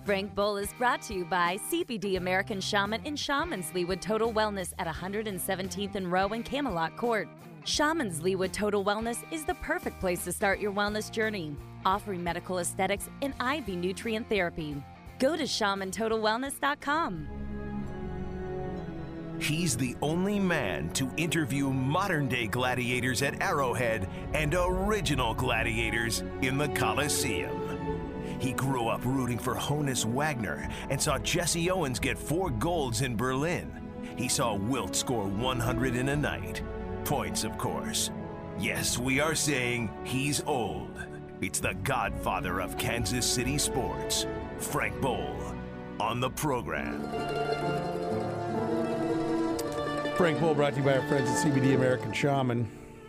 Frank Bowl is brought to you by CBD American Shaman in Shaman's Leawood Total Wellness at 117th and Row and Camelot Court. Shaman's Leawood Total Wellness is the perfect place to start your wellness journey, offering medical aesthetics and IV nutrient therapy. Go to shamantotalwellness.com. He's the only man to interview modern-day gladiators at Arrowhead and original gladiators in the Colosseum. He grew up rooting for Honus Wagner and saw Jesse Owens get 4 golds in Berlin. He saw Wilt score 100 in a night. Points, of course. Yes, we are saying he's old. It's the godfather of Kansas City sports, Frank Bowl, on the program. Frank Bowl brought to you by our friends at CBD American Shaman.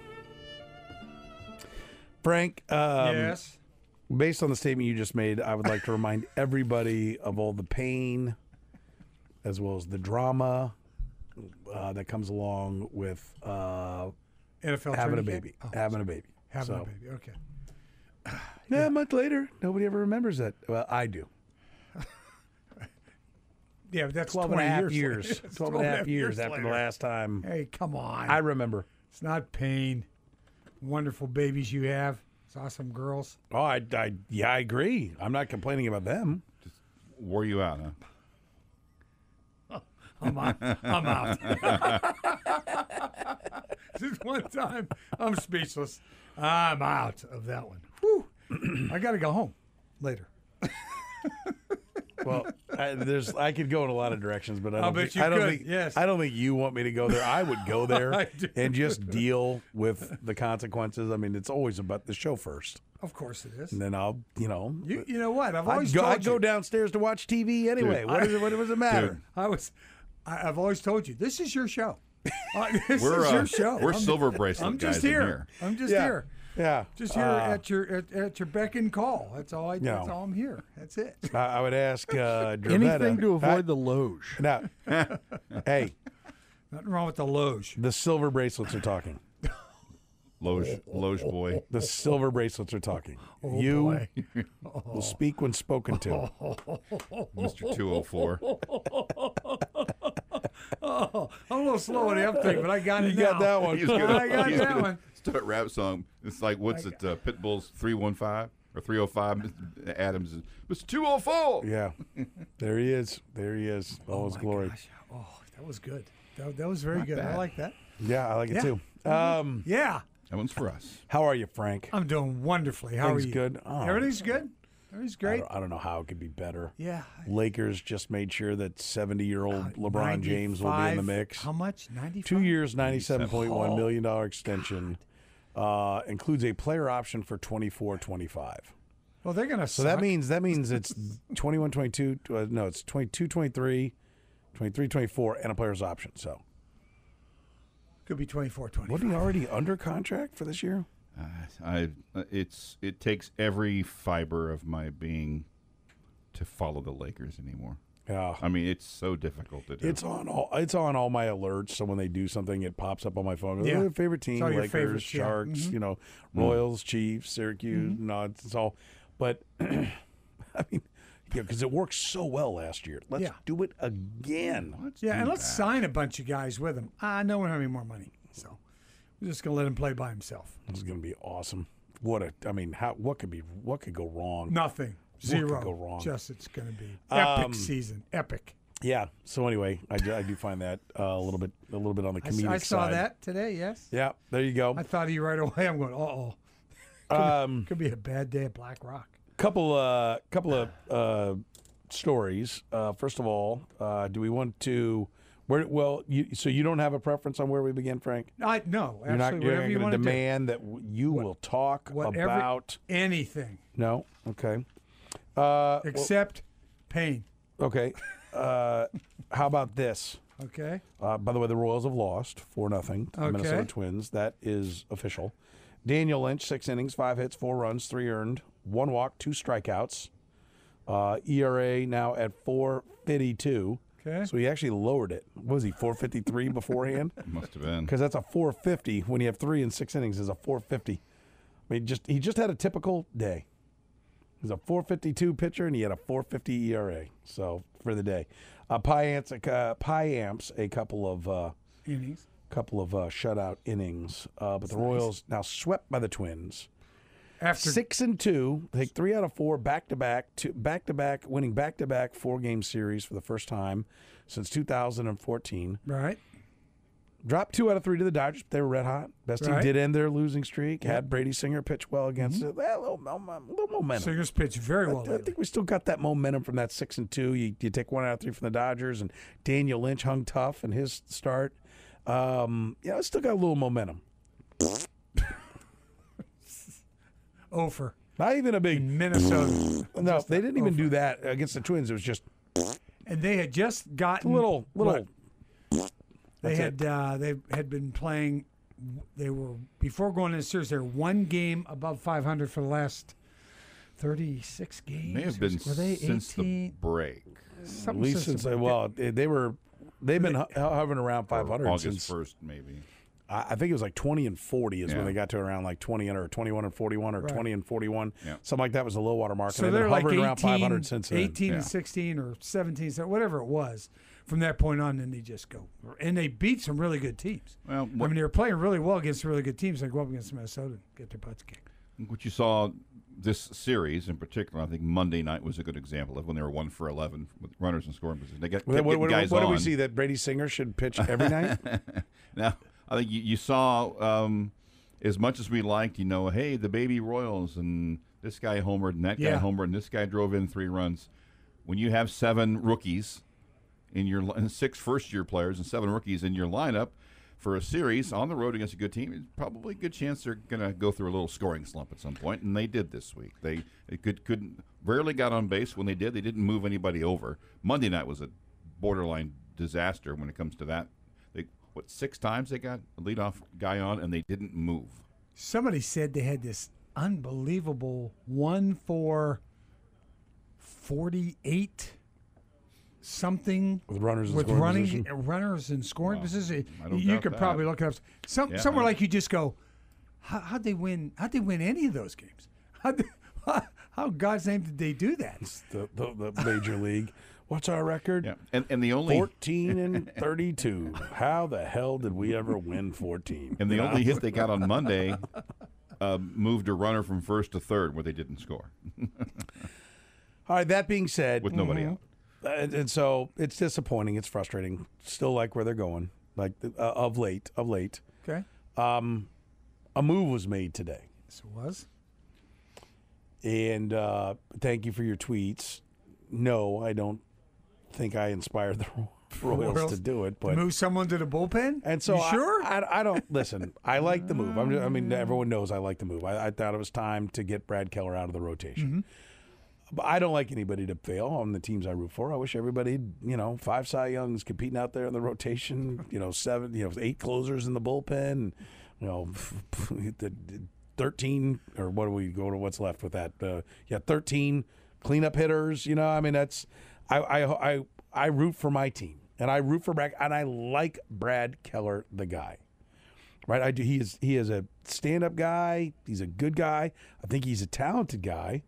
Frank, Yes. based on the statement you just made, I would like to remind everybody of all the pain as well as the drama that comes along with NFL having a training baby. camp? Having a baby. Having a So, baby. Okay. Yeah, a month later, nobody ever remembers that. Well, I do. Yeah, but that's 12 and a 20 half years. later. 12 and a half years after the later. last time. Hey, come on. I remember. It's not pain. Wonderful babies you have. Saw some girls. Oh, I agree. I'm not complaining about them. Wore you out, huh? I'm out. Just one time, I'm speechless. I'm out of that one. Whew. I got to go home later. Well, I could go in a lot of directions, but I I'll don't bet think, you I don't could, think yes. I don't think you want me to go there. I would go I there do. and just deal with the consequences. I mean, it's always about the show first, Of course it is. and then I'll, You know what? I've always told I'd go you. downstairs to watch TV anyway. Dude, What does it matter? I've always told you, this is your show. This We're is your show. we're I'm- silver bracelet I'm guys just in here. here. I'm just Yeah. here. Yeah, Just here at your beck and call. That's all I do. No. That's all I'm here. That's it. I would ask Dravetta. Anything to avoid the Loge. Now, hey, Nothing wrong with the Loge. the silver bracelets are talking. Loge boy. The silver bracelets are talking. Oh, You boy. will speak when spoken to. Mr. 204. Oh, I'm a little slow on the uptake, but I got it You got now. that one. He's gonna, I got he's that gonna one. start a rap song. It's like, what's it? Pitbull's 315 or 305. Mr. Adams is Mr. 204. Yeah, there he is. There he is. All his my glory. gosh. Oh, that was good. That was very good. I bad. like that. Yeah, I like it Yeah. too. Yeah, That one's for us. How are you, Frank? I'm doing wonderfully. How Things are you? good? Oh. Everything's good. Everything's great. I don't know how it could be better. Yeah. Lakers just made sure that 70-year-old LeBron James will be in the 95 mix. How much? 95? 2 years, $97.1 million extension. Includes a player option for 24-25. Well, they're going to So that means it's 21-22. No, it's 22-23, 23-24, and a player's option. So, could be 24-25. wasn't he already under contract for this year? It takes every fiber of my being to follow the Lakers anymore. Yeah. I mean, it's so difficult to do. It's on all my alerts. So when they do something, it pops up on my phone. Yeah. Oh, favorite team: It's all your Lakers, favorites, yeah. Sharks. Mm-hmm. Royals, Chiefs, Syracuse. No, it's all. But I mean, because it worked so well last year. Let's Yeah. do it again. Yeah, and let's sign a bunch of guys with him. No one have any more money, so we're just going to let him play by himself. This is going to be awesome. What could go wrong? Nothing. What Zero. could go wrong? Just it's going to be epic season. Epic. Yeah. So anyway, I do find that a little bit on the comedic side. I saw that today. Yes. Yeah. There you go. I thought of you right away. I'm going. Could be a bad day at Black Rock. Couple of stories. First of all, do we want to? So you don't have a preference on where we begin, Frank? No, You're absolutely. not Whatever you going want to to do. demand that you will talk Whatever, about. anything No. Okay. except pain. Okay. How about this? Okay. By the way, the Royals have lost 4-0 to the Minnesota Okay. Twins. That is official. Daniel Lynch, 6 innings, 5 hits, 4 runs, 3 earned, 1 walk, 2 strikeouts. ERA now at 4.52. Okay. So he actually lowered it. What was he, 4.53 beforehand? Must have been. Because that's a 4.50 when you have 3 and 6 innings is a 4.50. I mean, he just had a typical day. He's a 4.52 pitcher, and he had a 4.50 ERA. So for the day, Pie Amps a couple of innings, shutout innings. But the Royals now swept by the Twins. After 6-2, take 3 out of 4 back-to-back, winning back-to-back 4-game series for the first time since 2014. Right. Dropped 2 out of 3 to the Dodgers. They were red hot. Best team did end their losing streak. Yep. Had Brady Singer pitch well against it. A little momentum. Singer's pitched very well. I think we still got that momentum from that 6-2. You take 1 out of 3 from the Dodgers, and Daniel Lynch hung tough in his start. It's still got a little momentum. Over. Not even a big Minnesota. No, they didn't even do that against the Twins. It was just and they had just gotten a little. They had been playing. They were before going into the series. They were 1 game above 500 for the last 36 games. May have been were they since 18? the break. At least since they've been hovering around 500 August since 1st, maybe. I think it was like 20-40 is Yeah. when they got to around like 20 or 21-41 or 20-41. Yeah. Something like that was the low water mark. So and they've they're been like hovering 18, around 500 since then. 18 Yeah. and 16 or 17, so whatever it was. From that point on, then they just go. And they beat some really good teams. Well, I mean, they were playing really well against really good teams. They go up against Minnesota and get their butts kicked. what you saw this series in particular, I think Monday night was a good example of when they were 1 for 11 with runners in scoring position. They kept getting guys what on. do we see? That Brady Singer should pitch every night? Now, I think you saw as much as we liked, hey, the baby Royals and this guy homered and that guy homered and this guy drove in 3 runs. When you have 7 rookies and 6 first-year players and 7 rookies in your lineup for a series on the road against a good team, it's probably a good chance they're going to go through a little scoring slump at some point, and they did this week. They couldn't rarely got on base. When they did, they didn't move anybody over. Monday night was a borderline disaster when it comes to that. 6 times they got a leadoff guy on, and they didn't move. Somebody said they had this unbelievable 1 for 48 something With runners in with scoring running position? runners in scoring position. I don't You doubt could that. probably look it up. Yeah, Somewhere like you just go, how'd they win? How'd they win any of those games? How in God's name did they do that? the major league. What's our record? Yeah, and the only 14-32. How the hell did we ever win 14? and the only hit they got on Monday moved a runner from first to third where they didn't score All right. That being said, with nobody out. And so it's disappointing. It's frustrating. Still like where they're going. Like of late. Okay. A move was made today, Yes, it was. and thank you for your tweets. No, I don't think I inspired the Royals to do it, but Move someone to the bullpen? and so You sure? I don't listen. I like the move. I mean, everyone knows I like the move. I thought it was time to get Brad Keller out of the rotation. But I don't like anybody to fail on the teams I root for. I wish everybody, 5 Cy Youngs competing out there in the rotation. 8 closers in the bullpen. The 13 or what do we go to? What's left with that? 13 cleanup hitters. That's I root for my team, and I root for Brad, and I like Brad Keller, the guy. Right? I do. He is a stand-up guy. He's a good guy. I think he's a talented guy.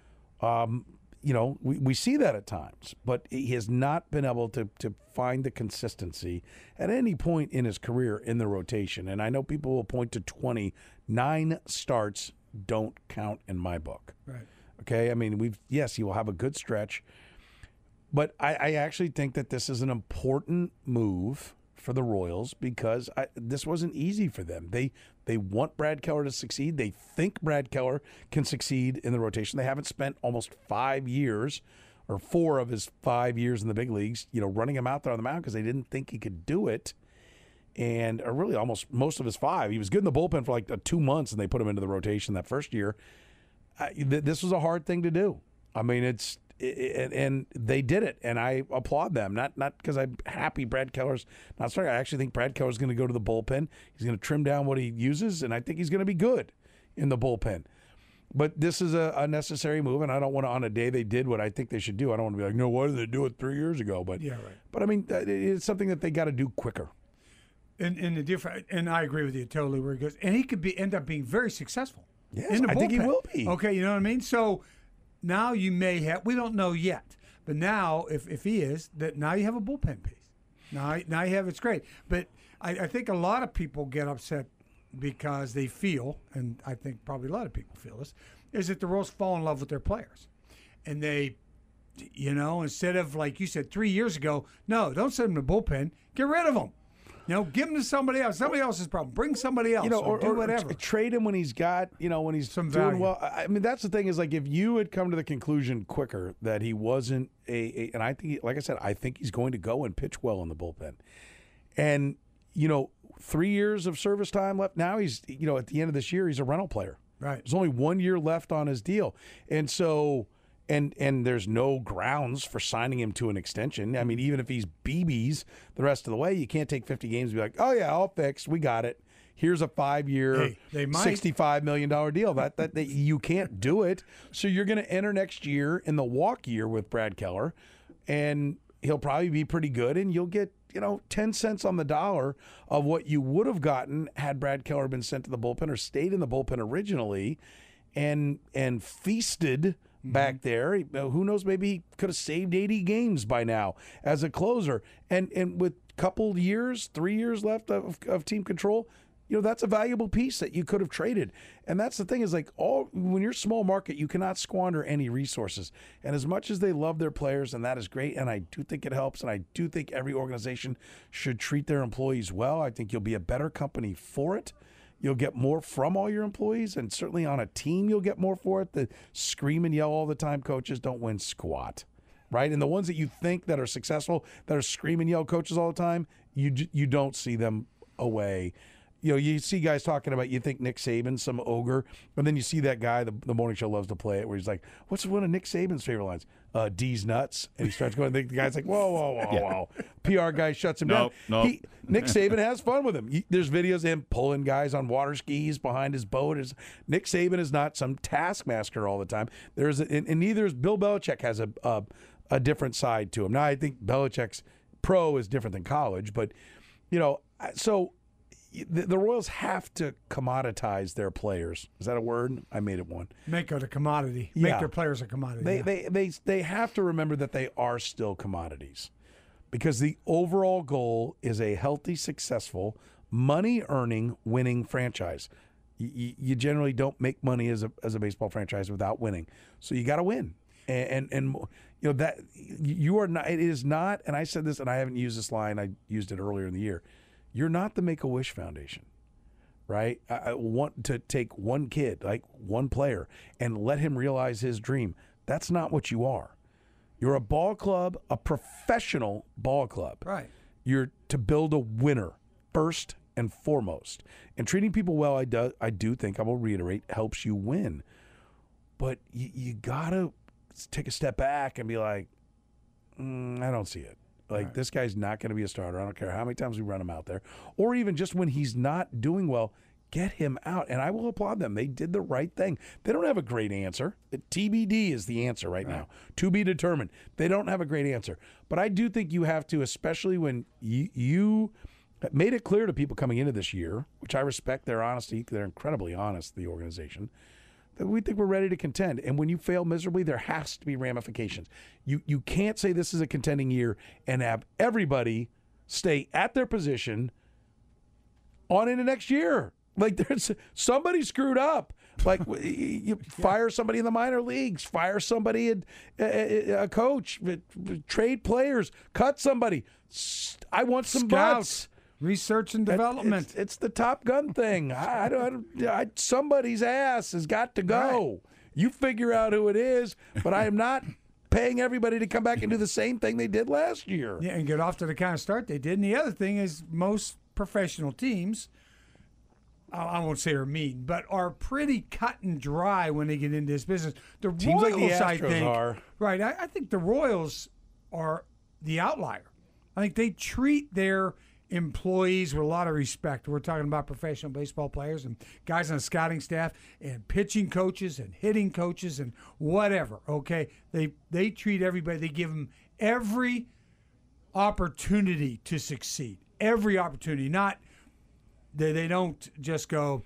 We see that at times, but he has not been able to find the consistency at any point in his career in the rotation. And I know people will point to 29 starts don't count in my book. Right. Okay, I mean, he will have a good stretch, but I actually think that this is an important move for the Royals because this wasn't easy for them. They want Brad Keller to succeed. They think Brad Keller can succeed in the rotation. They haven't spent almost 5 years, or 4 of his 5 years in the big leagues, running him out there on the mound because they didn't think he could do it. And really almost most of his 5. He was good in the bullpen for like 2 months, and they put him into the rotation that first year. This was a hard thing to do. I mean, and they did it, and I applaud them. Not because I'm happy Brad Keller's not starting. I actually think Brad Keller's going to go to the bullpen. He's going to trim down what he uses, and I think he's going to be good in the bullpen. But this is a necessary move, and I don't want to, on a day they did what I think they should do, I don't want to be like, no, why did they do it 3 years ago? But Yeah, right. But I mean, it's something that they got to do quicker. And the different, and I agree with you totally where he goes, and he could end up being very successful. Yes, in the I think he bullpen. will be. Okay, you know what I mean. So now you may have. We don't know yet, but now if he is, that now you have a bullpen piece. Now you have it's great. But I think a lot of people get upset because they feel, and I think probably a lot of people feel this, is that the Royals fall in love with their players, and they. Instead of, like you said, 3 years ago, no, don't send them to bullpen. Get rid of them. Give them to somebody else. Somebody else's problem. Bring somebody else. Or do whatever. Trade him when he's got, when he's some doing value. well. I mean, that's the thing is, like, if you had come to the conclusion quicker that he wasn't and I think, like I said, I think he's going to go and pitch well in the bullpen. And, 3 years of service time left. Now he's, at the end of this year, he's a rental player. Right. There's only 1 year left on his deal. And so... And there's no grounds for signing him to an extension. I mean, even if he's BBs the rest of the way, you can't take 50 games and be like, oh, yeah, all fixed. We got it. Here's a 5-year, $65 million deal. That you can't do it. So you're going to enter next year in the walk year with Brad Keller, and he'll probably be pretty good, and you'll get 10 cents on the dollar of what you would have gotten had Brad Keller been sent to the bullpen or stayed in the bullpen originally and feasted back there. Who knows, maybe he could have saved 80 games by now as a closer. And with a couple years, 3 years left of team control, that's a valuable piece that you could have traded. And that's the thing is, like, when you're small market, you cannot squander any resources. And as much as they love their players, and that is great, and I do think it helps, and I do think every organization should treat their employees well, I think you'll be a better company for it. You'll get more from all your employees, and certainly on a team you'll get more for it. The scream and yell all the time coaches don't win squat, right? And the ones that you think that are successful, that are scream and yell coaches all the time, you don't see them away. You see guys talking about, you think Nick Saban's some ogre, and then you see that guy, the morning show loves to play it, where he's like, what's one of Nick Saban's favorite lines? D's nuts. And he starts going, the guy's like, whoa. PR guy shuts him down. No. Nick Saban has fun with him. There's videos of him pulling guys on water skis behind his boat. Nick Saban is not some taskmaster all the time. And neither is Bill Belichick has a different side to him. Now, I think Belichick's pro is different than college, but, so... The Royals have to commoditize their players. Is that a word? I made it one. Make it a commodity. Yeah. Make their players a commodity. They have to remember that they are still commodities, because the overall goal is a healthy, successful, money-earning, winning franchise. You generally don't make money as a baseball franchise without winning, so you got to win. And that you are not. It is not. And I said this, and I haven't used this line. I used it earlier in the year. You're not the Make-A-Wish Foundation, right? I want to take one kid, like one player, and let him realize his dream. That's not what you are. You're a ball club, a professional ball club. Right. You're to build a winner first and foremost. And treating people well, I do think, I will reiterate, helps you win. But you got to take a step back and be like, I don't see it. Like, this guy's not going to be a starter. I don't care how many times we run him out there. Or even just when he's not doing well, get him out. And I will applaud them. They did the right thing. They don't have a great answer. TBD is the answer right now. To be determined. They don't have a great answer. But I do think you have to, especially when you made it clear to people coming into this year, which I respect their honesty. They're incredibly honest, the organization, that we think we're ready to contend. And when you fail miserably, there has to be ramifications. You can't say this is a contending year and have everybody stay at their position on into next year. Like, there's somebody screwed up. Like, you fire somebody in the minor leagues, fire somebody, a coach, trade players, cut somebody. I want some butts. Research and development. It's the Top Gun thing. Somebody's ass has got to go. Right. You figure out who it is, but I am not paying everybody to come back and do the same thing they did last year. Yeah, and get off to the kind of start they did. And the other thing is, most professional teams, I won't say are mean, but are pretty cut and dry when they get into this business. The teams Royals, like the Astros I think, are. Right. I think the Royals are the outlier. I think they treat their employees with a lot of respect. We're talking about professional baseball players and guys on the scouting staff and pitching coaches and hitting coaches and whatever, okay? They treat everybody, they give them every opportunity to succeed. Every opportunity. Not, they don't just go,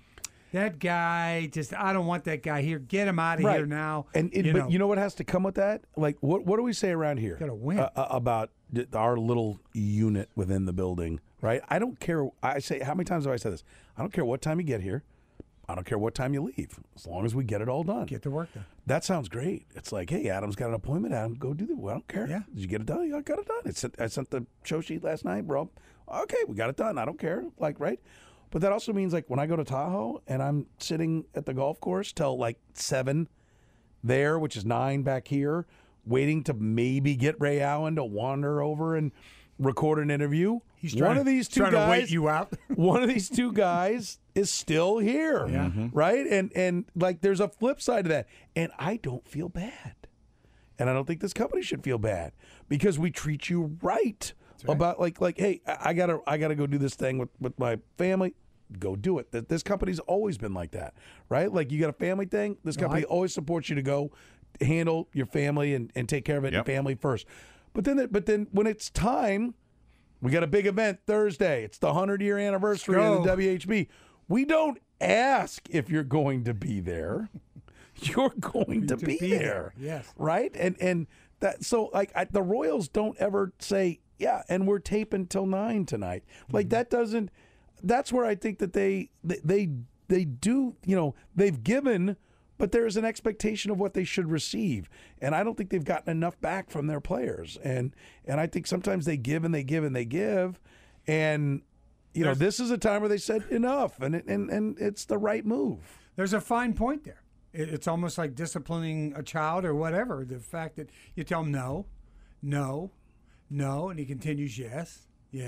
that guy, I don't want that guy here. Get him out of here now. And but you know what has to come with that? Like, what do we say around here? Got to win. About our little unit within the building, right? I don't care. I say, how many times have I said this? I don't care what time you get here. I don't care what time you leave, as long as we get it all done. Get the work done. That sounds great. It's like, hey, Adam's got an appointment. Adam, go do that. Well, I don't care. Yeah. Did you get it done? Yeah, I got it done. I sent the show sheet last night, bro. Okay, we got it done. I don't care. Like, right? But that also means, like, when I go to Tahoe and I'm sitting at the golf course till like 7 there, which is 9 back here, waiting to maybe get Ray Allen to wander over and record an interview. He's trying one of these two guys, to wait you out. One of these two guys is still here, right? And like, there's a flip side to that, and I don't feel bad, and I don't think this company should feel bad because we treat you right. About like, hey, I gotta go do this thing with my family. Go do it. This company's always been like that, right? Like, you got a family thing. This company always supports you to go handle your family and take care of it and family first. But then when it's time. We got a big event Thursday. It's the 100-year anniversary of the WHB. We don't ask if you're going to be there. You're going to be there. Yes. Right? And that, so like, the Royals don't ever say, yeah, and we're taping till 9 tonight. Like, that doesn't, that's where I think that they do, they've given, but there is an expectation of what they should receive. And I don't think they've gotten enough back from their players. And I think sometimes they give and they give and they give. And, this is a time where they said enough. And it's the right move. There's a fine point there. It's almost like disciplining a child or whatever. The fact that you tell him no, and he continues yes,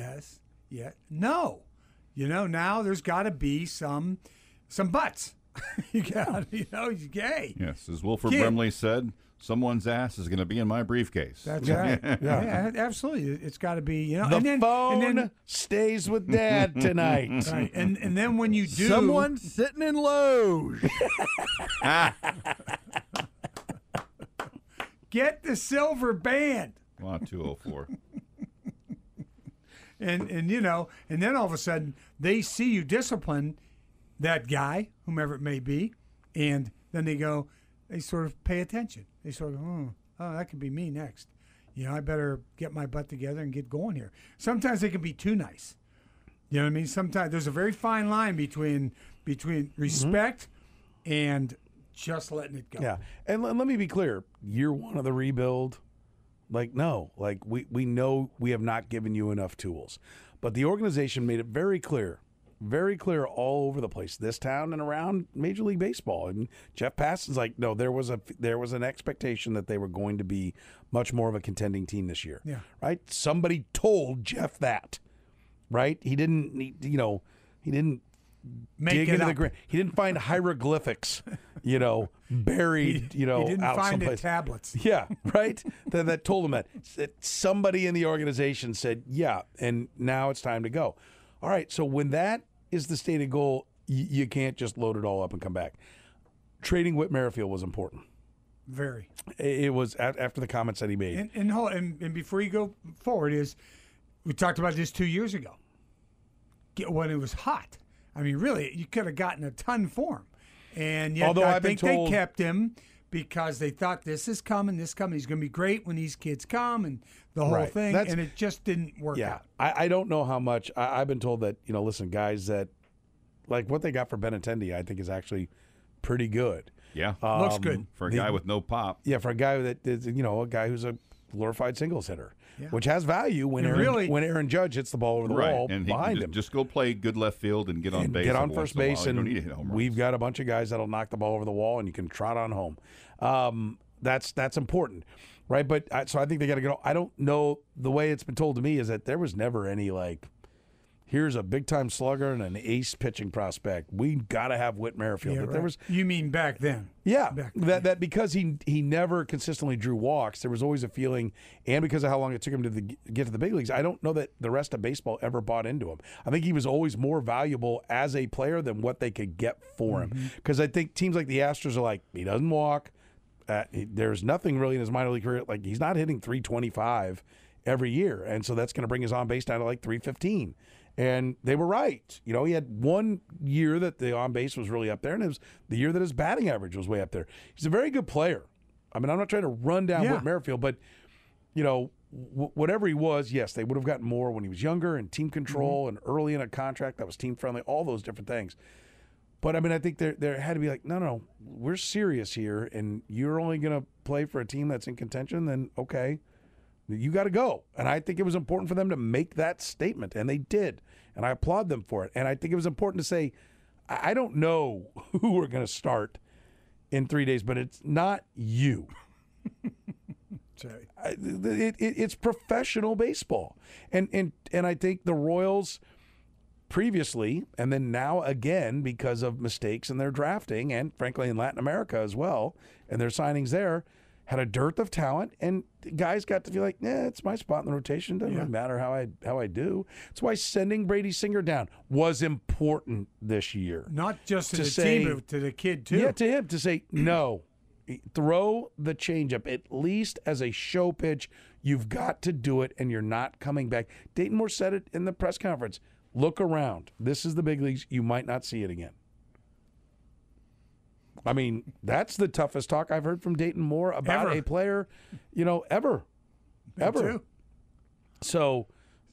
no. Now there's got to be some buts. You got, he's gay. Yes, as Wilford Brimley said, someone's ass is going to be in my briefcase. That's right. Yeah, absolutely. It's got to be, The phone stays with Dad tonight. Right. And then when you do, someone sitting in loge. Get the silver band. Come on, 204. And then all of a sudden they see you discipline that guy, whomever it may be, and then they sort of pay attention. They sort of, oh, that could be me next. I better get my butt together and get going here. Sometimes they can be too nice. You know what I mean? Sometimes there's a very fine line between respect and just letting it go. Yeah, and let me be clear. Year one of the rebuild, we know we have not given you enough tools, but the organization made it very clear all over the place, this town and around Major League Baseball. And Jeff Passan's like, no, there was an expectation that they were going to be much more of a contending team this year. Yeah. Right? Somebody told Jeff that. Right? He didn't Make dig it into up. the ground. He didn't find hieroglyphics, buried, he didn't out find someplace. it tablets. Yeah, right? that told him that. Somebody in the organization said, yeah, and now it's time to go. All right, so when that is the stated goal, you can't just load it all up and come back. Trading Whit Merrifield was important. Very. It was after the comments that he made. And before you go forward, we talked about this 2 years ago when it was hot. I mean, really, you could have gotten a ton for him. And yet, Although I I've been think told, they kept him because they thought this is coming. He's going to be great when these kids come and the whole thing. And it just didn't work out. I don't know how much. I've been told that, listen, guys, that like what they got for Benintendi, I think is actually pretty good. Yeah. Looks good. For a guy with no pop. Yeah, for a guy that is, a guy who's a glorified singles hitter, which has value when Aaron Judge hits the ball over the wall and behind him. Just go play good left field and get on base. Get on first base, and and we've got a bunch of guys that'll knock the ball over the wall, and you can trot on home. That's important, right? But so I think they got to go. I don't know. The way it's been told to me is that there was never any here's a big time slugger and an ace pitching prospect. We got to have Whit Merrifield. Yeah, but there was. You mean back then? Yeah, back then. that because he never consistently drew walks, there was always a feeling, and because of how long it took him to get to the big leagues, I don't know that the rest of baseball ever bought into him. I think he was always more valuable as a player than what they could get for him. Because I think teams like the Astros are like, he doesn't walk. There's nothing really in his minor league career. Like, he's not hitting 325 every year, and so that's going to bring his on base down to 315. And they were right. You know, he had one year that the on base was really up there, and it was the year that his batting average was way up there. He's a very good player. I mean, I'm not trying to run down Whit Merrifield, but, you know, whatever he was, yes, they would have gotten more when he was younger and team control and early in a contract that was team friendly, all those different things. But, I mean, I think there had to be like, no, we're serious here, and you're only going to play for a team that's in contention, then okay, you got to go. And I think it was important for them to make that statement, and they did. And I applaud them for it. And I think it was important to say, I don't know who we're going to start in 3 days, but it's not you. It's professional baseball. And I think the Royals previously, and then now again because of mistakes in their drafting and frankly in Latin America as well, and their signings there, had a dearth of talent, and guys got to feel like, it's my spot in the rotation. Doesn't really matter how I do. That's why sending Brady Singer down was important this year. Not just to the team, but to the kid too. Yeah, to him to say no. Throw the changeup at least as a show pitch. You've got to do it, and you're not coming back. Dayton Moore said it in the press conference. Look around. This is the big leagues. You might not see it again. I mean, that's the toughest talk I've heard from Dayton Moore about a player, ever. Too. So,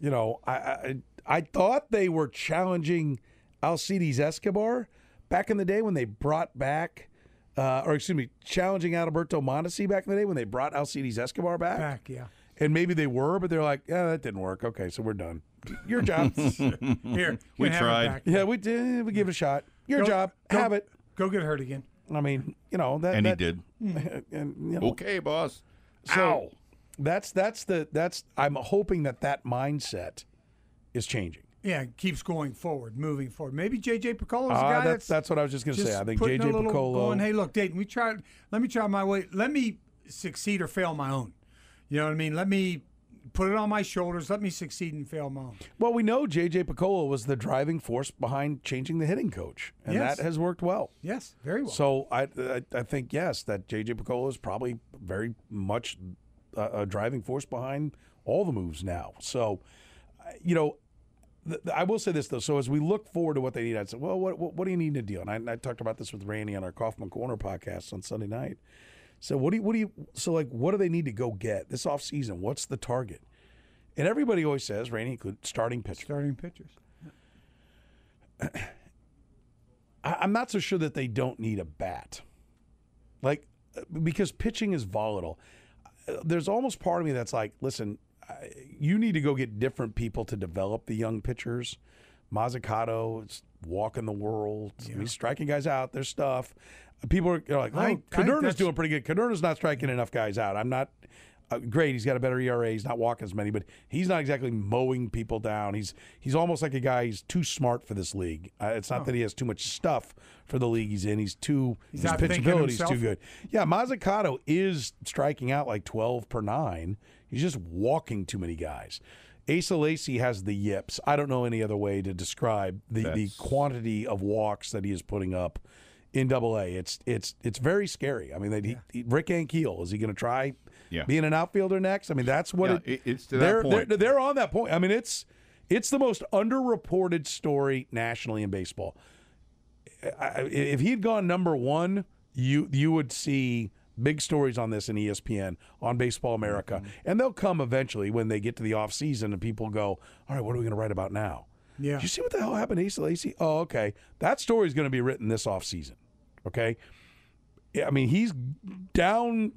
I thought they were challenging Alcides Escobar back in the day when they brought back, challenging Adalberto Mondesi back in the day when they brought Alcides Escobar back. And maybe they were, but they're like, that didn't work. Okay, so we're done. Your job. Here, we tried. Yeah, we did. We give it a shot. Your job. Have it. Go get hurt again. I mean, that. And he did. And, okay, boss. So that's I'm hoping that mindset is changing. Yeah, it keeps going forward, moving forward. Maybe J.J. Piccolo is a guy that's what I was just going to say. I think J.J. Piccolo. Going, hey, look, Dayton, let me try my way. Let me succeed or fail my own. You know what I mean? Let me put it on my shoulders. Let me succeed and fail my own. Well, we know J.J. Piccolo was the driving force behind changing the hitting coach, and that has worked well. Yes, very well. So I think, yes, that J.J. Piccolo is probably very much a driving force behind all the moves now. So, I will say this, though. So as we look forward to what they need, I'd say, well, what do you need to deal? And I talked about this with Randy on our Kaufman Corner podcast on Sunday night. So what do they need to go get this offseason? What's the target? And everybody always says, Randy, include starting pitchers. Starting pitchers. I'm not so sure that they don't need a bat. Because pitching is volatile. There's almost part of me that's like, listen, you need to go get different people to develop the young pitchers. Mazzucato is walking the world. Yeah. He's striking guys out. There's stuff. People are like, Caderna's doing pretty good. Caderna's not striking enough guys out. I'm not great. He's got a better ERA. He's not walking as many, but he's not exactly mowing people down. He's almost like a guy. He's too smart for this league. It's not that he has too much stuff for the league he's in. His pitchability's too good. Yeah, Mazzucato is striking out like 12 per 9. He's just walking too many guys. Asa Lacy has the yips. I don't know any other way to describe the quantity of walks that he is putting up in Double-A. It's very scary. I mean, Rick Ankiel, is he going to try being an outfielder next? I mean, that's what it's to that point. They're on that point. I mean, it's the most underreported story nationally in baseball. If he'd gone number one, you would see big stories on this in ESPN, on Baseball America. And they'll come eventually when they get to the offseason and people go, all right, what are we going to write about now? Yeah. Did you see what the hell happened to Asa Lacy? Oh, okay. That story is going to be written this offseason. Okay? I mean, he's down.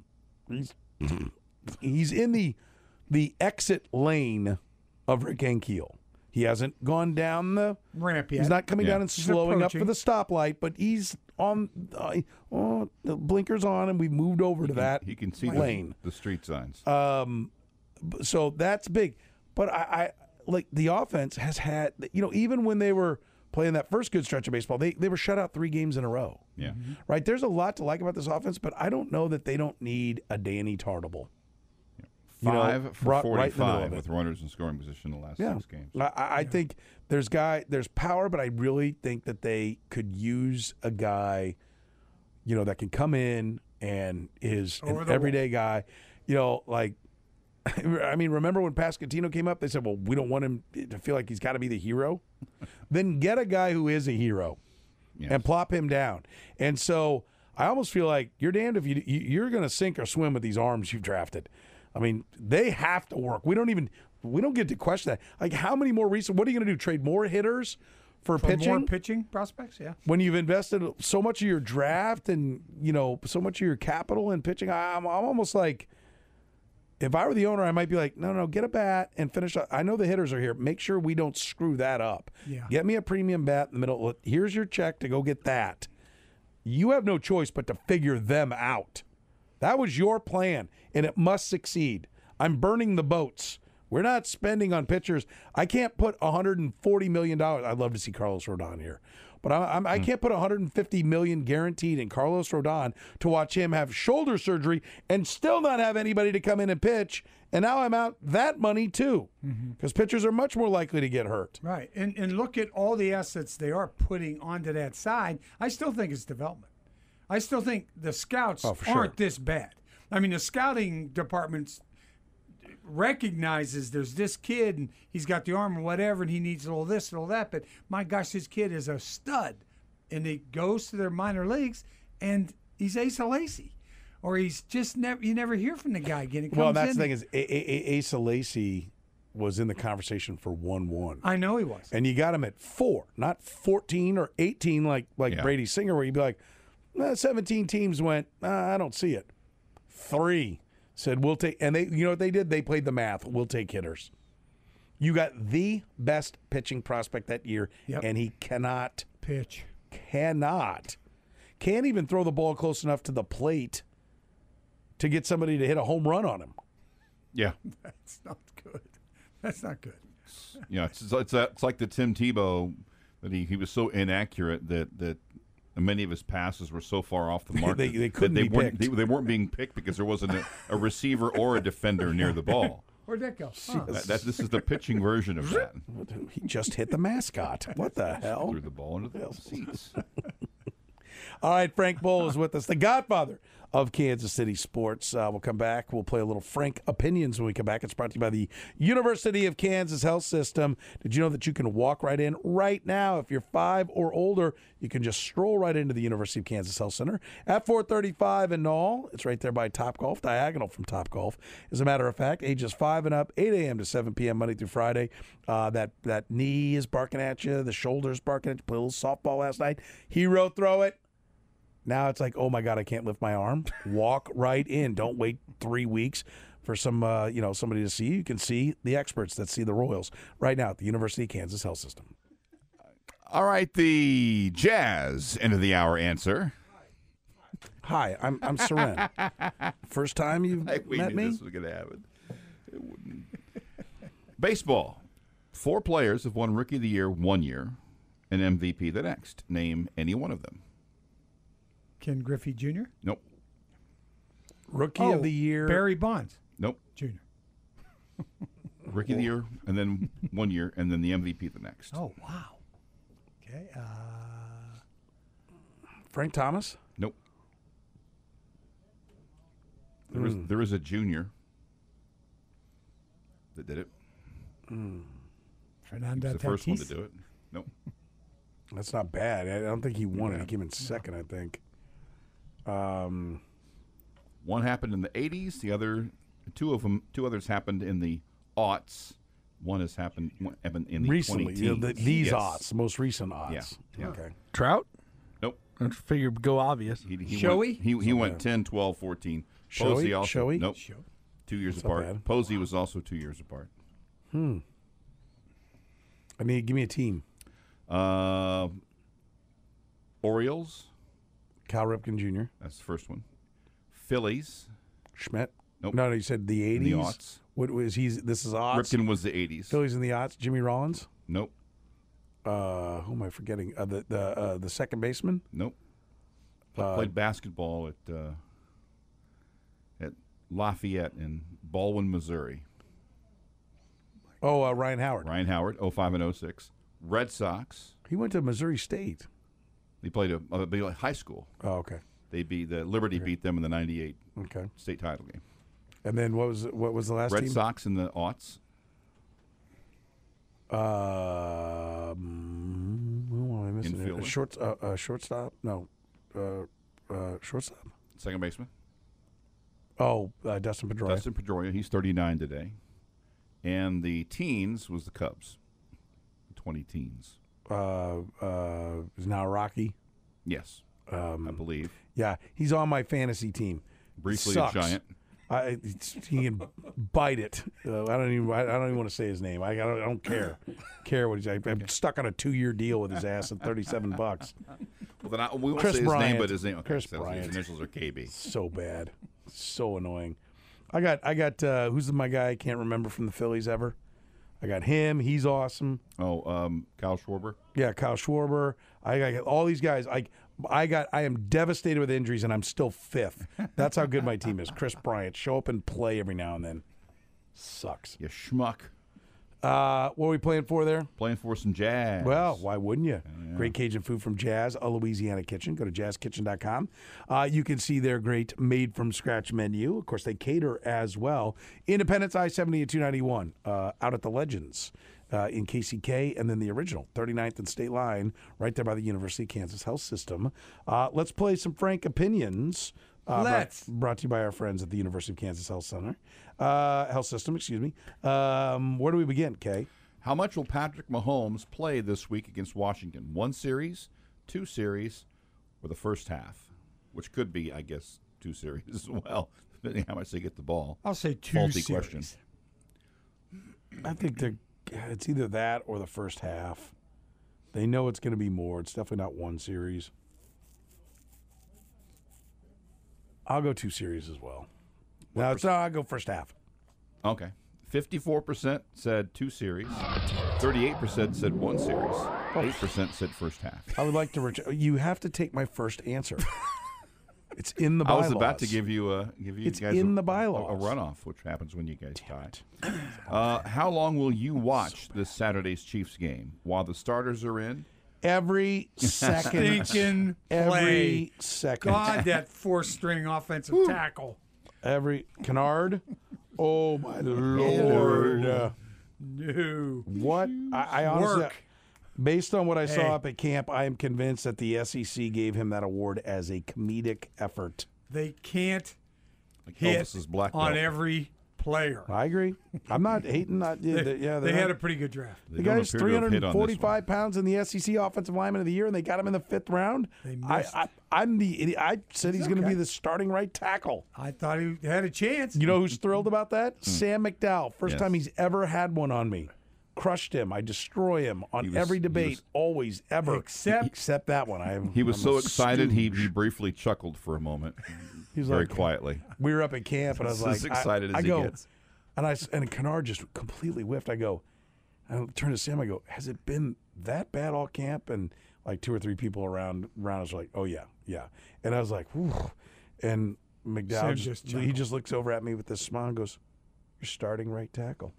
He's in the exit lane of Rick Ankiel. He hasn't gone down the ramp yet. He's not coming down and slowing up for the stoplight, but he's on the blinkers on, and we've moved over to that. He can see lane. The street signs. So that's big. But I like the offense has had, even when they were playing that first good stretch of baseball, they were shut out 3 games in a row. Yeah. Right? There's a lot to like about this offense, but I don't know that they don't need a Danny Tartable. 5 for 45 right with runners in scoring position in the last 6 games. I think there's power, but I really think that they could use a guy, that can come in and is an everyday guy. I mean, remember when Pasquantino came up? They said, well, we don't want him to feel like he's got to be the hero. Then get a guy who is a hero and plop him down. And so I almost feel like you're damned if you're going to sink or swim with these arms you've drafted. I mean, they have to work. We don't get to question that. Like, how many more what are you going to do? Trade more hitters for pitching? More pitching prospects, yeah. When you've invested so much of your draft and, so much of your capital in pitching, I'm almost like, if I were the owner, I might be like, no, get a bat and finish up. I know the hitters are here. Make sure we don't screw that up. Yeah. Get me a premium bat in the middle. Here's your check to go get that. You have no choice but to figure them out. That was your plan, and it must succeed. I'm burning the boats. We're not spending on pitchers. I can't put $140 million. I'd love to see Carlos Rodon here. But I can't put $150 million guaranteed in Carlos Rodon to watch him have shoulder surgery and still not have anybody to come in and pitch. And now I'm out that money too, because pitchers are much more likely to get hurt. Right, and look at all the assets they are putting onto that side. I still think it's development. I still think the scouts aren't this bad. I mean, the scouting department's recognizes there's this kid and he's got the arm or whatever and he needs all this and all that, but my gosh, this kid is a stud, and he goes to their minor leagues and he's Asa Lacy, or he's just you never hear from the guy again. Well, that's the thing is Asa Lacy was in the conversation for 1-1. I know he was, and you got him at 4, not 14 or 18 like Brady Singer, where you'd be like, 17 teams went, I don't see it. 3 said, we'll take, and they, you know what they did? They played the math. We'll take hitters. You got the best pitching prospect that year, and he cannot pitch. Can't even throw the ball close enough to the plate to get somebody to hit a home run on him. Yeah. That's not good. That's not good. Yeah, it's like the Tim Tebow, that he was so inaccurate that many of his passes were so far off the mark they couldn't be picked. They weren't being picked because there wasn't a receiver or a defender near the ball. Where'd that go? Huh. This is the pitching version of that. He just hit the mascot. What the hell? Threw the ball into the seats. All right, Frank Bowl is with us, the godfather of Kansas City sports. We'll come back. We'll play a little Frank Opinions when we come back. It's brought to you by the University of Kansas Health System. Did you know that you can walk right in right now? If you're 5 or older, you can just stroll right into the University of Kansas Health Center at 435 and Knoll. It's right there by Topgolf, diagonal from Topgolf. As a matter of fact, ages 5 and up, 8 a.m. to 7 p.m. Monday through Friday. That knee is barking at you. The shoulder's barking at you. Played a little softball last night. Hero throw it. Now it's like, oh my God, I can't lift my arm. Walk right in. Don't wait 3 weeks for somebody to see you. You can see the experts that see the Royals right now at the University of Kansas Health System. All right, the Jazz end of the hour answer. Hi, I'm Seren. First time you've met me? This was going to happen. It wouldn't. Baseball. 4 players have won Rookie of the Year 1 year and MVP the next. Name any one of them. Ken Griffey Jr.? Nope. Rookie of the Year. Barry Bonds. Nope. Jr. Rookie of the Year, and then 1 year, and then the MVP the next. Oh, wow. Okay. Frank Thomas? Nope. There is a junior that did it. Fernando He's the first one to do it. Nope. That's not bad. I don't think he won it. He came in second, I think. One happened in the 80s. The other, two others happened in the aughts. One has happened in the recently. 2010s. These aughts, the most recent aughts. Yeah. Okay. Trout? Nope. I figured go obvious. Showy? He went 10, 12, 14. Posey also. Showy? Nope. 2 years apart. Posey was also 2 years apart. I mean, give me a team. Orioles. Cal Ripken Jr. That's the first one. Phillies. Schmidt. Nope. No, you said the 80s. In the aughts. What was he? This is aughts. Ripken was the 80s. Phillies in the aughts. Jimmy Rollins. Nope. Who am I forgetting? The second baseman. Nope. Played basketball at Lafayette in Baldwin, Missouri. Oh, Ryan Howard. Ryan Howard, 05 and 06. Red Sox. He went to Missouri State. They played a high school. Oh, okay. Liberty beat them in the '98 Okay. state title game. And then what was the last Red team? Sox in the aughts. Who am I missing? Infielder? Shortstop? No. Shortstop? Second baseman. Oh, Dustin Pedroia. Dustin Pedroia. He's 39 today. And the teens was the Cubs. 20 teens. Is now Rocky. Yes, I believe. Yeah, he's on my fantasy team. Briefly Sucks. a Giant. He can bite it. I don't even want to say his name. I don't care. What he's. I'm stuck on a 2-year deal with his ass at $37. Well, then we won't Chris say his Bryant. name, but his name. Okay, Chris so Bryant. His initials are KB. So bad, so annoying. I got who's my guy? I can't remember from the Phillies ever. I got him. He's awesome. Oh, Kyle Schwarber. Yeah, Kyle Schwarber. I got all these guys. I am devastated with injuries, and I'm still 5th. That's how good my team is. Chris Bryant, show up and play every now and then. Sucks. You schmuck. What are we playing for there? Playing for some Jazz. Well, why wouldn't you? Great Cajun food from Jazz, a Louisiana kitchen. Go to jazzkitchen.com. You can see their great made-from-scratch menu. Of course, they cater as well. Independence I-70 at 291, out at the Legends in KCK, and then the original, 39th and State Line, right there by the University of Kansas Health System. Let's play some Frank Opinions. Brought to you by our friends at the University of Kansas Health System. Excuse me. Where do we begin, Kay? How much will Patrick Mahomes play this week against Washington? 1 series, 2 series, or the first half? Which could be, I guess, 2 series as well, depending on how much they get the ball. I'll say 2 Faulty series. question. I think it's either that or the first half. They know it's going to be more. It's definitely not 1 series. I'll go 2 series as well. No, I'll go first half. Okay. 54% said 2 series. 38% said 1 series. 8% said first half. I would like to. You have to take my first answer. It's in the I bylaws. was about to give you It's guys in the a bylaws. runoff, which happens when you guys tie. How long will you watch this Saturday's Chiefs game? While the starters are in? Every second. Stinking Every play. second. God, that 4th-string offensive tackle. Every Kennard. Oh my Lord! No. What I honestly, Work. based on what I Hey. saw up at camp, I am convinced that the SEC gave him that award as a comedic effort. They can't Like hit Elvis's black on belt. every player. I agree. I'm not hating. They had a pretty good draft. They The don't guy's appear to have hit on this one. 345 pounds in the SEC Offensive Lineman of the Year, and they got him in the 5th round. They missed. I'm the idiot. I said he's going to okay. be the starting right tackle. I thought he had a chance. You know who's thrilled about that? Sam McDowell. First Yes. time he's ever had one on me. Crushed him. I destroy him on every debate, always, ever. Except that one. He was I'm so a excited he stooge. briefly chuckled for a moment, He's very like, quietly. We were up at camp, and I was This like, is excited as he go, gets. And Kennard just completely whiffed. I turn to Sam. I go, has it been that bad all camp? And like 2 or 3 people around us were like, oh yeah. And I was like, whew. And McDowell he just looks over at me with this smile and goes, "You're starting right tackle."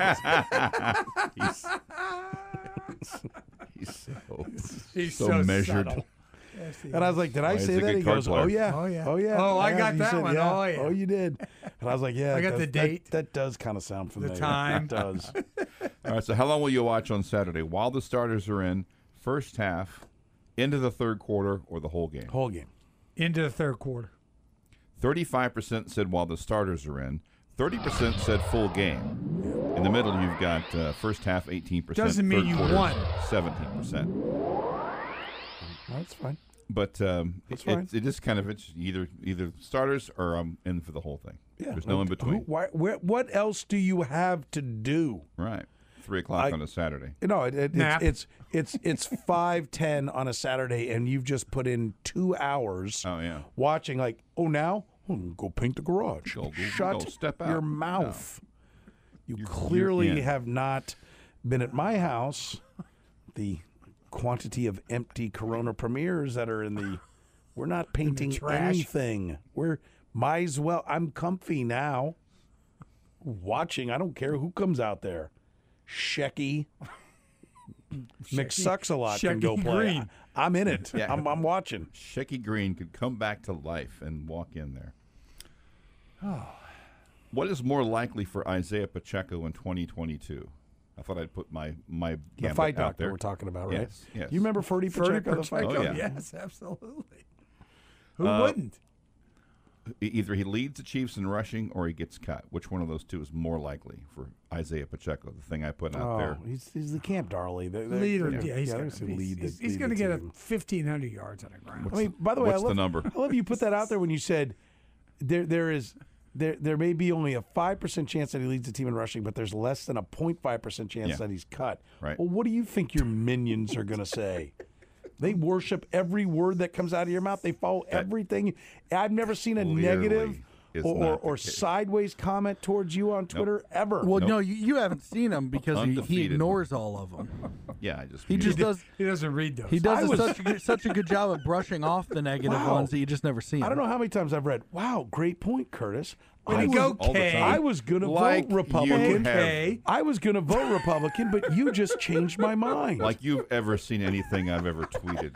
He's so measured. subtle. Yes, he And I was like, did I he's say a that? good He card goes, player. oh yeah. Oh, I got He that said, one. Yeah. Oh, yeah. Oh, you did. And I was like, yeah. I got that the does- date. That does kind of sound familiar. time. It does. All right, so how long will you watch on Saturday? While the starters are in, first half, into the third quarter, or the whole game? Whole game. Into the 3rd quarter. 35% said while the starters are in. 30% said full game. In the middle, you've got first half 18%. Doesn't mean third you quarter, won. 17%. That's fine. But That's fine. it just kind of it's either starters or I'm in for the whole thing. Yeah. There's no in between. What else do you have to do? Right. 3 o'clock on a Saturday. No, Nap. it's 5:10 on a Saturday, and you've just put in 2 hours Oh, yeah. watching. Like, now go paint the garage. Go Shut step out. your mouth. You You're clearly in. have not been at my house. The quantity of empty Corona premieres that are in the. We're not painting trash. anything. We're might as well. I'm comfy now. Watching. I don't care who comes out there. Shecky. McSucks-a-lot can go Shecky play. Green. I'm in it. Yeah. I'm watching. Shecky Green could come back to life and walk in there. What is more likely for Isaiah Pacheco in 2022? I thought I'd put my The gambit fight out doctor there. we're talking about, right? Yes. You remember Ferdy Pacheco, the fight Pacheco? doctor? Oh, yeah. Yes, absolutely. Who wouldn't? Either he leads the Chiefs in rushing or he gets cut. Which one of those two is more likely for Isaiah Pacheco? The thing I put out there. He's the camp darling. Leader, he's yeah, going there's a lead he's that- lead going to the get team. 1,500 yards on the ground. I mean, by the way, What's I love the number? I love you put that out there when you said there may be only a 5% chance that he leads the team in rushing, but there's less than a 0.5% chance Yeah. that he's cut. Right. Well, what do you think your minions are going to say? They worship every word that comes out of your mouth. They follow everything. I've never seen a Clearly negative is or not the case. sideways comment towards you on Twitter ever. Well, Nope. no, you haven't seen him because he Undefeated. ignores all of them. Yeah, He just does. He doesn't read those. He does I was- such a good job of brushing off the negative Wow. ones that you just never see. I don't them. know how many times I've read, wow, great point, Curtis. Way I to was- go, all the Kay. time. I was going to Like vote Republican. you have- I was going to vote Republican, but you just changed my mind. Like you've ever seen anything I've ever tweeted.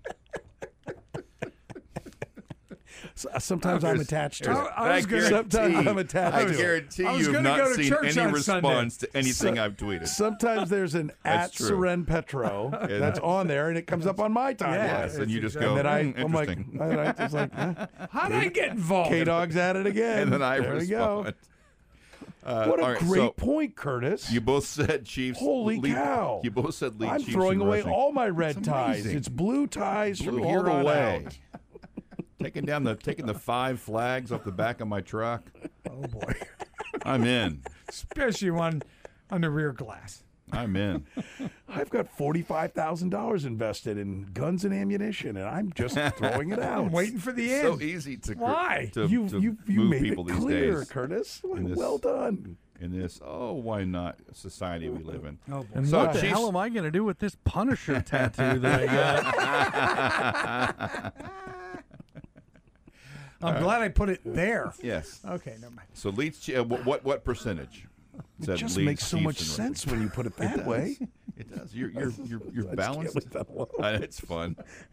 Sometimes I'm attached to it. I was gonna- Sometimes I'm attached I to it. guarantee I was you have gonna not go to seen church any on Sunday. response to anything I've tweeted. Sometimes there's an at true. Seren Petro that's on there, and it comes up on my timeline. Yes, and you just And go, then I'm like, interesting. and I just like, How did I get involved? K-Dog's at it again. and then I there we go. respond. What a all right, great so point, Curtis. You both said Chiefs. Holy lead, cow. You both said lead I'm Chiefs throwing in away rushing. all my red It's ties. amazing. It's blue ties Blue from all here the on way. out. taking the 5 flags off the back of my truck. Oh boy, I'm in. especially one on the rear glass. I'm in. I've got $45,000 invested in guns and ammunition, and I'm just throwing it out. I'm waiting for the end. So easy to Why? to You move made people it these clear, days Curtis. in this- Well done. in this. Oh, why not society we live in? Oh boy. And So what the Chiefs- hell am I going to do with this Punisher tattoo that I got? I'm glad I put it there. Yes. Okay, never mind. So leads. What percentage? It said just leads makes so Chiefs much in sense rushing? when you put it that way. It does. You're I balanced. just can't leave that alone. It's fun.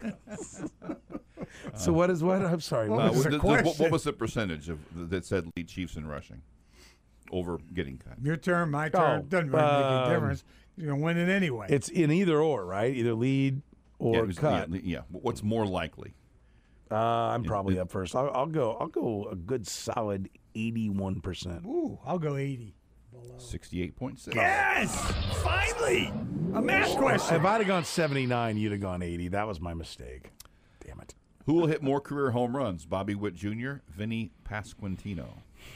So what is what? I'm sorry. What what was was the it? what question? was the percentage of that said lead Chiefs in rushing over getting cut? Your turn, my turn. Oh, Doesn't really make a difference. You're gonna win it anyway. It's in either or, right? Either lead or it was- cut. Yeah. What's more likely? I'm probably up first. I'll go a good solid 81%. Ooh, I'll go 80. 68.6. Yes, finally, a math question. If I'd have gone 79, you'd have gone 80. That was my mistake. Damn it. Who will hit more career home runs? Bobby Witt Jr., Vinny Pasquantino.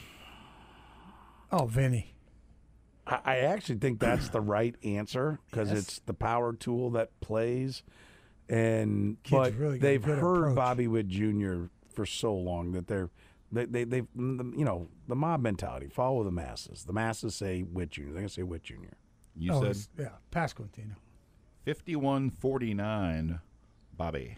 Oh, Vinny. I actually think that's the right answer because it's the power tool that plays. But really got a they've good heard approach. Bobby Witt Jr. for so long that they've the mob mentality, follow the masses. The masses say Witt Jr. They're going to say Witt Jr. You Oh, said it's- yeah, Pasquantino. 51-49, Bobby.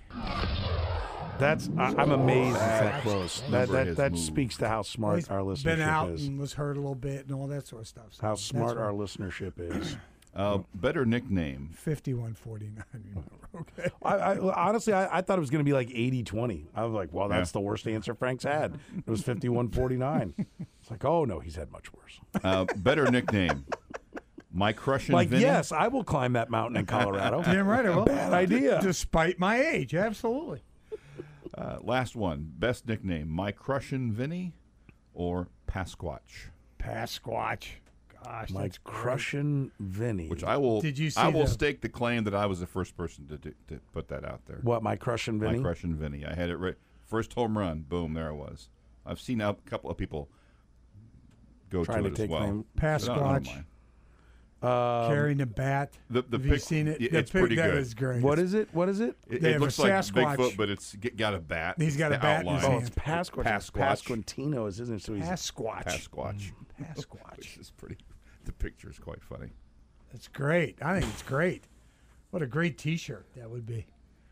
I'm amazed it's that close. Number has That moved. speaks to how smart He's our listenership been out is. and was hurt a little bit and all that sort of stuff. So How that's smart why- our listenership is. Better nickname. 51-49. Okay. I honestly, I thought it was going to be like 80-20. I was like, well, that's Yeah. the worst answer Frank's had. It was 51-49. It's like, oh, no, he's had much worse. Better nickname. My crushing Like, Vinny. yes, I will climb that mountain in Colorado. Damn right I will. Bad idea. Despite my age, absolutely. Last one. Best nickname. My crushing Vinny or Pasquatch. Pasquatch. Gosh, Like that's great. crushing Vinny. Which I will. Did you see I will the- stake the claim that I was the first person to put that out there. What, my crushing Vinny? My crushing Vinny. I had it right. First home run. Boom. There it was. I've seen a couple of people go Trying to to it take as well. claim. But I don't Pasquatch. mind. Carrying the bat. The Have you pic- seen it? yeah, The it's pic- pretty that good. is great. What is it? What is it? It, They it have a looks like Sasquatch. Bigfoot, but it's got a bat. He's got a The bat in his outline. Oh, it's Pasquatch. Pasquatch. Pasquantino, isn't it? So he's Pasquatch. Pasquatch. Pasquatch. Which is pretty. The picture is quite funny. That's great. I think it's great. What a great T-shirt that would be.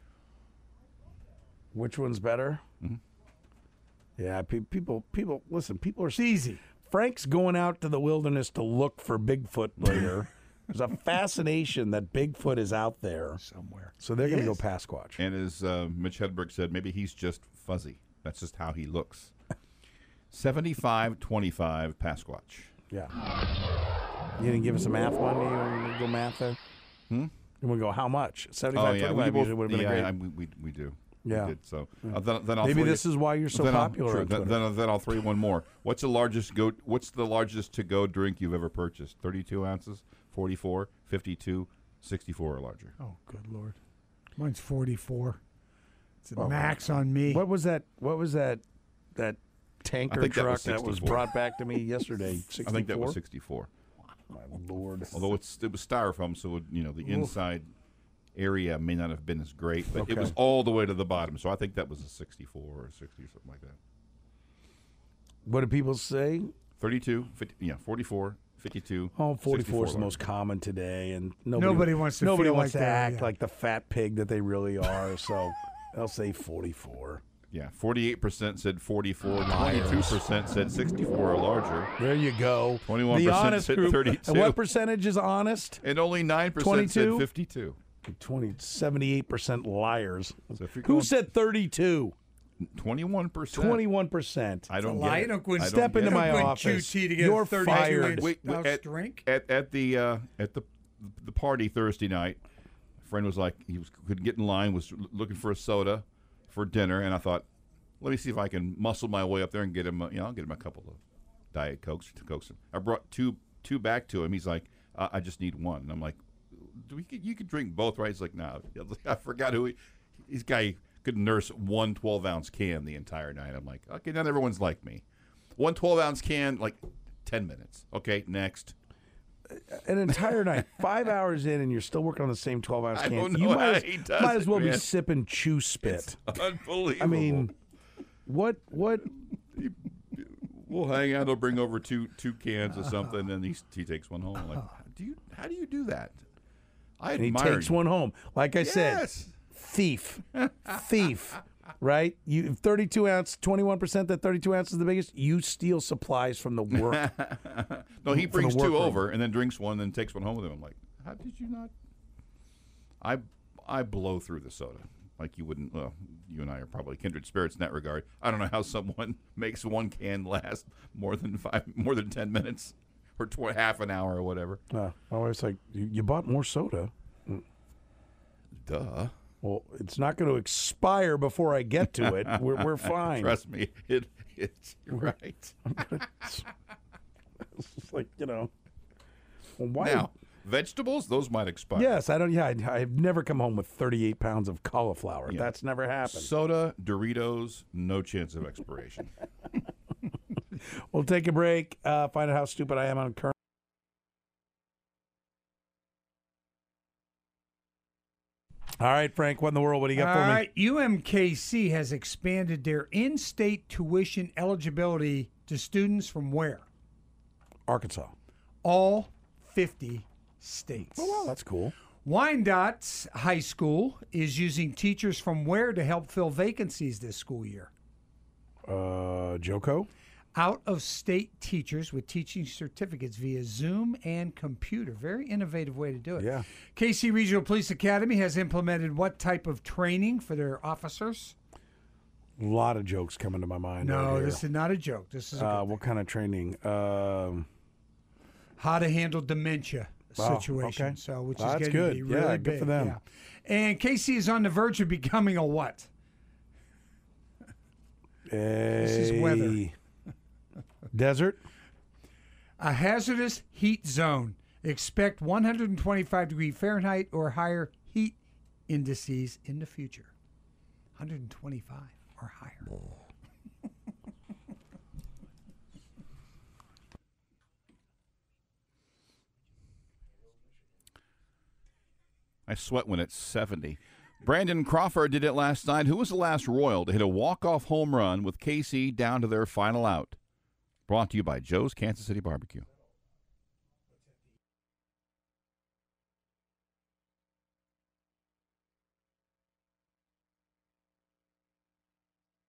Which one's better? Mm-hmm. Yeah, people, listen, people are. It's easy. Frank's going out to the wilderness to look for Bigfoot later. There's a fascination that Bigfoot is out there Somewhere. So they're going to go Yes. Pasquatch. And as Mitch Hedberg said, maybe he's just fuzzy. That's just how he looks. 75-25 Pasquatch. Yeah. You didn't give us a math one? You want to go math there? You want to go how much? 75-25 usually would have been great. We do. Yeah. We did, so then I'll Maybe throw this is why you're so popular on Twitter. Then I'll throw you one more. What's the largest to-go drink you've ever purchased? 32 ounces, 44, 52, 64 or larger. Oh, good Lord. Mine's 44. It's a max on me. What was that tanker truck that was 64. brought back to me yesterday? 64? I think that was 64. My Lord. Although it was styrofoam, so the inside area may not have been as great, but it was all the way to the bottom. So I think that was a 64 or 60 or something like that. What do people say? 32, 50, 44, 52. Oh, 44 is the large. most common today, and Nobody wants to nobody feel wants like to that, act yeah. like the fat pig that they really are. So they'll say 44. Yeah, 48% said 44, 22% said 64 or larger, There you go. 21% the honest said group. 32. And what percentage is honest? and only 9% 22? said 52. 78% liars. So if you're Who going- said 32? 21%. 21%. I don't Lie. get it. Don't go and I don't step get into it. my Don't go office. QT to get You're a 32 fired. inch house drink. At the party Thursday night, a friend was like, couldn't get in line, was looking for a soda for dinner, and I thought, let me see if I can muscle my way up there and get him. I'll get him a couple of Diet Cokes. I brought two back to him. He's like, I just need one. And I'm like, you could drink both, right? He's like, no. I forgot who this guy could nurse one 12-ounce can the entire night. I'm like, okay, not everyone's like me. One 12-ounce can, like 10 minutes. Okay, next. An entire night, 5 hours in, and you're still working on the same 12-ounce I can. don't know You how he does might as it, well be man. sipping chew spit. Unbelievable. I mean, what? We'll hang out. He'll bring over two cans of something, and he takes one home. I'm like, how do you do that? I And he admire takes you. one home. Like I said, Yes. thief, right? You 32 ounce, 21%. That 32 ounce is the biggest. You steal supplies from the work. No, he from the brings two workroom. over and then drinks one, and then takes one home with him. I'm like, how did you not? I blow through the soda like you wouldn't. Well, you and I are probably kindred spirits in that regard. I don't know how someone makes one can last more than 10 minutes or half an hour or whatever. My wife's like, you bought more soda. Duh. Well, it's not going to expire before I get to it. We're fine. Trust me, it's you're right. It's like, well, why? Now, vegetables, those might expire. Yes, I don't. Yeah, I've never come home with 38 pounds of cauliflower. Yeah. That's never happened. Soda, Doritos, no chance of expiration. We'll take a break. Find out how stupid I am on current. All right, Frank. What in the world? What do you got All for me? right, UMKC has expanded their in-state tuition eligibility to students from where? Arkansas. All 50 states. Oh, wow, that's cool. Wyandotte High School is using teachers from where to help fill vacancies this school year? Joko. Out-of-state teachers with teaching certificates via Zoom and computer. Very innovative way to do it. Yeah. KC Regional Police Academy has implemented what type of training for their officers? A lot of jokes coming to my mind. No, right here. this is not a joke. This is a good What kind of training? how to handle dementia Wow, situation. okay. So, which Well, is that's getting to good. be Yeah, really good big. for them. Yeah. And KC is on the verge of becoming a what? This is weather. Desert. A hazardous heat zone. Expect 125-degree Fahrenheit or higher heat indices in the future. 125 or higher. I sweat when it's 70. Brandon Crawford did it last night. Who was the last Royal to hit a walk-off home run with KC down to their final out? Brought to you by Joe's Kansas City Barbecue.